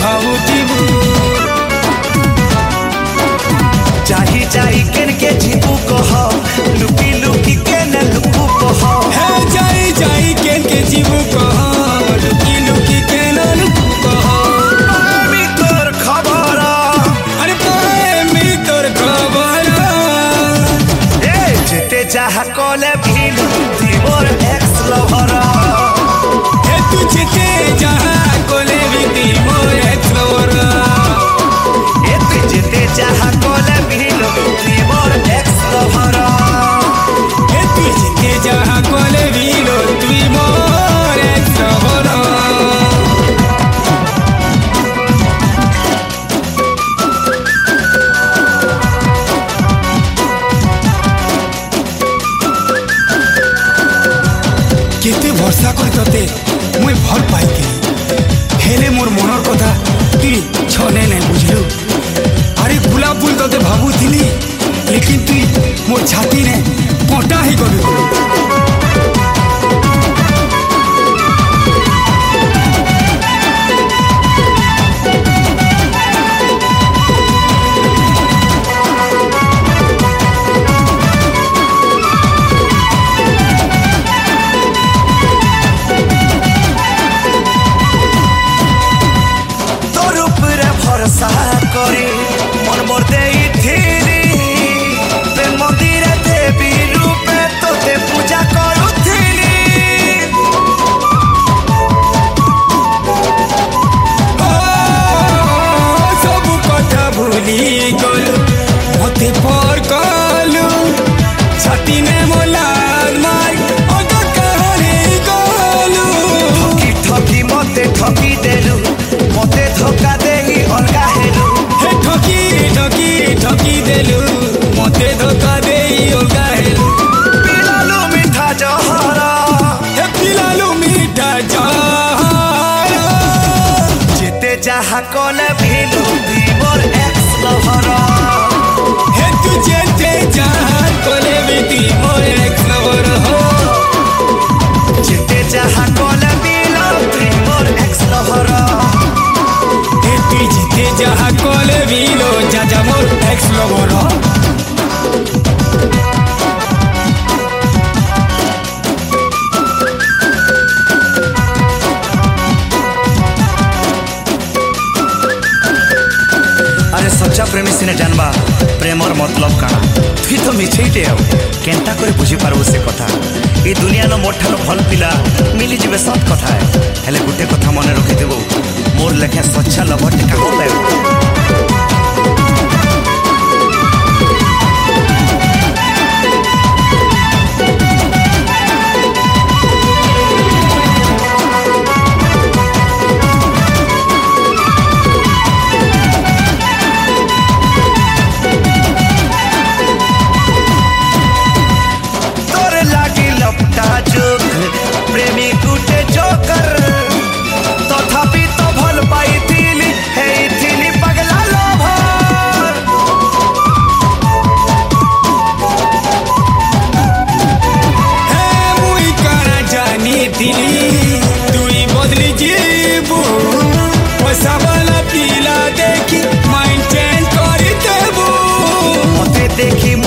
भावुथिबु चाही चाही केन के जीबू कह लुकी लुकी केन लुकू कह हे जाई जाई केन के जीबू कह लुकी लुकी केन लुकू कह मी तोर खबर अरे पाए तोर खबर ए जेते चाह कले भीलु ती मोर एक्स लवर हे तू जेते चाह कले भी मोर एक्स लवर ए तू जेते चाह कले भीलु ती मोर एक्स लवर हे तू जेते चाह कले भी तू मोर एक्स लवर केते भरसा कर तते मुई भल पाइके हेले मोर मनर कथा तुई छने नहीं बुझलु अरे गुलाब फूल तते भाबुथिली लेकिन तुई मोर छाती ने कोटा ही गलु तोर ऊपर भरोसा करे मन मोर देई थिली प्रेम मंदिर देवी रूपे तोते पूजा करुथिली सब कथा भूली गलु मते पर कलु छाती ने मोलाद मार अग कहरे गलु ठकी ठकी मते ठकी देलु मते धोखा देही अलगा हेलु हे ठकी ठकी ठकी देलु मते धोखा देई अलगा हेलु पिलालु मीठा जहरा हे पिलालु मीठा जहर जेते चाह कले भीलु ती मोर एक्स लवर हे तू जेते जहाँ कोले भी मोर एक्स लवर हो जेते चाह कले भीलु ती मोर एक्स लवर हे तू जेते जहाँ कोले भी जा मोर एक्स लवर हो अरे सच्चा प्रेमी सिने जानबा प्रेमर मतलब काना तुई तो मिछेइटे हो केनता करे बुझी पारबो से कथा ए दुनिया न मोठालो भल पिला मिली जिवे सब कथा है हेले गुटे कथा मने रखि देबो मोर लेखे सच्चा लवर टे काहो पाएबो तोर लागी लपटा जोग प्रेमी गुटे जोकर तथापि तो भल पाइथिली हेइथिली पगला लोभर हे मुई करा जानी दिली तुई बदली जीबू पैसा वाला पीला देखी माइंड चेंज कर देबू मते देखी